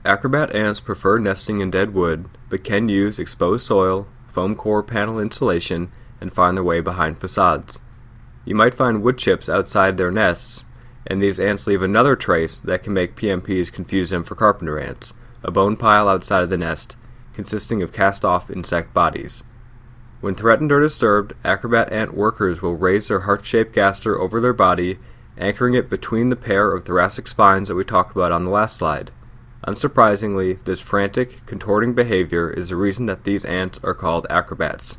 Acrobat ants prefer nesting in dead wood, but can use exposed soil, foam core panel insulation, and find their way behind facades. You might find wood chips outside their nests, and these ants leave another trace that can make PMPs confuse them for carpenter ants, a bone pile outside of the nest, consisting of cast-off insect bodies. When threatened or disturbed, acrobat ant workers will raise their heart-shaped gaster over their body, anchoring it between the pair of thoracic spines that we talked about on the last slide. Unsurprisingly, this frantic, contorting behavior is the reason that these ants are called acrobats.